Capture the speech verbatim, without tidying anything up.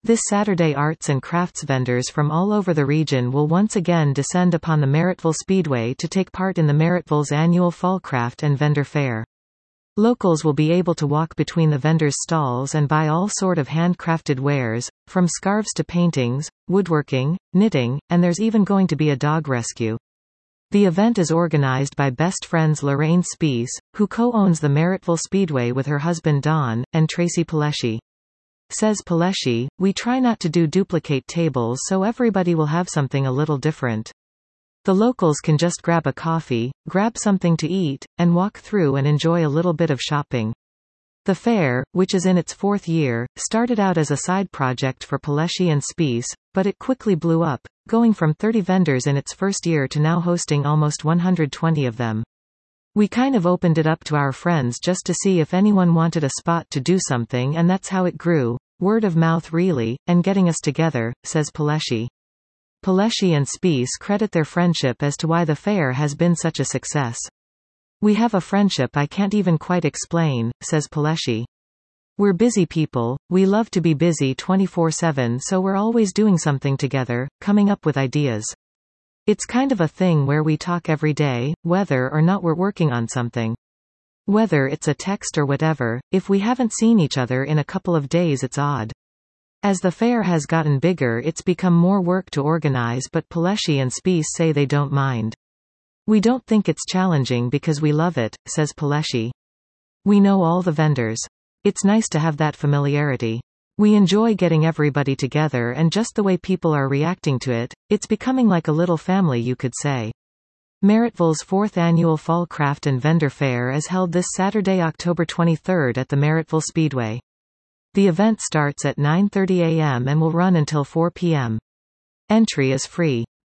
This Saturday arts and crafts vendors from all over the region will once again descend upon the Merrittville Speedway to take part in the Merrittville's annual Fall Craft and Vendor Fair. Locals will be able to walk between the vendors' stalls and buy all sort of handcrafted wares, from scarves to paintings, woodworking, knitting, and there's even going to be a dog rescue. The event is organized by best friends Lorraine Spees, who co-owns the Merrittville Speedway with her husband Don, and Tracy Paleschi. Says Paleschi, "We try not to do duplicate tables so everybody will have something a little different. The locals can just grab a coffee, grab something to eat, and walk through and enjoy a little bit of shopping." The fair, which is in its fourth year, started out as a side project for Paleschi and Spees, but it quickly blew up, going from thirty vendors in its first year to now hosting almost one hundred twenty of them. "We kind of opened it up to our friends just to see if anyone wanted a spot to do something, and that's how it grew. Word of mouth really, and getting us together," says Paleschi. Paleschi and Spees credit their friendship as to why the fair has been such a success. "We have a friendship I can't even quite explain," says Paleschi. "We're busy people, we love to be busy twenty-four seven, so we're always doing something together, coming up with ideas. It's kind of a thing where we talk every day, whether or not we're working on something. Whether it's a text or whatever, if we haven't seen each other in a couple of days it's odd. As the fair has gotten bigger it's become more work to organize, but Paleschi and Spees say they don't mind. We don't think it's challenging because we love it," says Paleschi. "We know all the vendors. It's nice to have that familiarity. We enjoy getting everybody together and just the way people are reacting to it, it's becoming like a little family you could say." Merrittville's fourth annual Fall Craft and Vendor Fair is held this Saturday, October twenty-third at the Merrittville Speedway. The event starts at nine thirty a m and will run until four p m Entry is free.